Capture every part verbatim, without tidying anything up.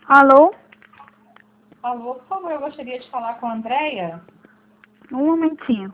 Alô? Alô, por favor, eu gostaria de falar com a Andréia. Um momentinho.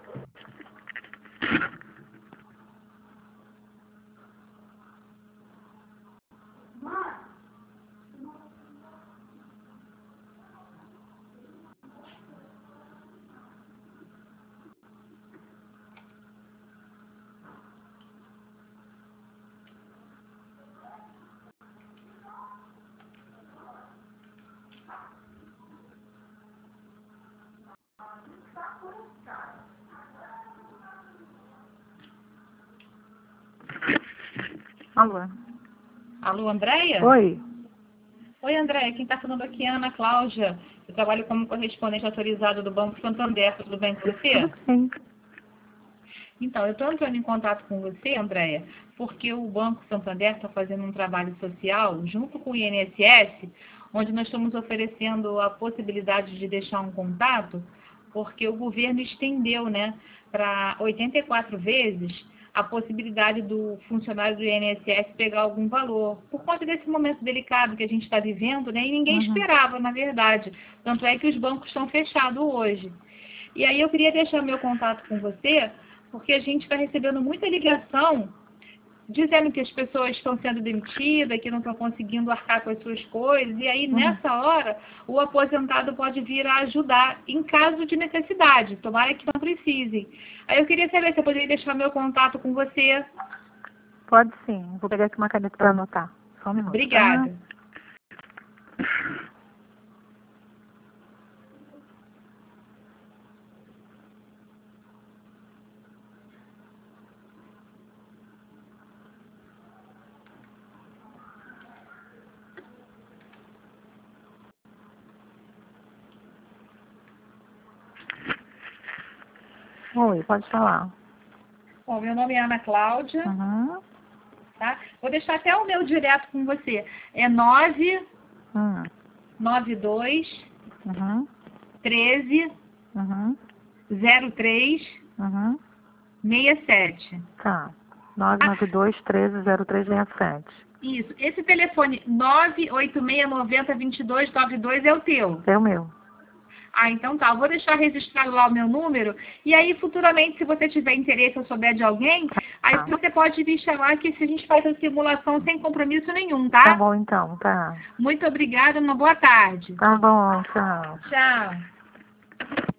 Alô? Alô, Andréia? Oi? Oi, Andréia, quem está falando aqui é a Ana Cláudia. Eu trabalho como correspondente autorizado do Banco Santander. Tudo bem com você? Tudo bem. Então, eu estou entrando em contato com você, Andréia, porque o Banco Santander está fazendo um trabalho social junto com o I N S S, onde nós estamos oferecendo a possibilidade de deixar um contato, porque o governo estendeu, né, para oitenta e quatro vezes a possibilidade do funcionário do I N S S pegar algum valor, por conta desse momento delicado que a gente está vivendo, né, e ninguém Uhum. esperava, na verdade. Tanto é que os bancos estão fechados hoje. E aí eu queria deixar meu contato com você, porque a gente está recebendo muita ligação dizendo que as pessoas estão sendo demitidas, que não estão conseguindo arcar com as suas coisas, e aí Uhum. nessa hora o aposentado pode vir a ajudar em caso de necessidade, tomara que não precisem. Aí eu queria saber se eu poderia deixar meu contato com você. Pode sim. Vou pegar aqui uma caneta para anotar. Só um minuto. Obrigada. Ah. Oi, pode falar. Bom, meu nome é Ana Cláudia, Uhum. tá? Vou deixar até o meu direto com você. É nove Uhum. nove dois Uhum. treze Uhum. zero três Uhum. seis sete. Tá. nove nove dois, treze, zero três seis sete. Isso. Esse telefone nove oito seis nove zero dois dois nove dois é o teu. É o meu. Ah, então tá. Eu vou deixar registrado lá o meu número. E aí, futuramente, se você tiver interesse ou souber de alguém, aí Tá. você pode me chamar que se a gente faz a simulação sem compromisso nenhum, tá? Tá bom então, tá. Muito obrigada. Uma boa tarde. Tá bom, tchau. Tchau.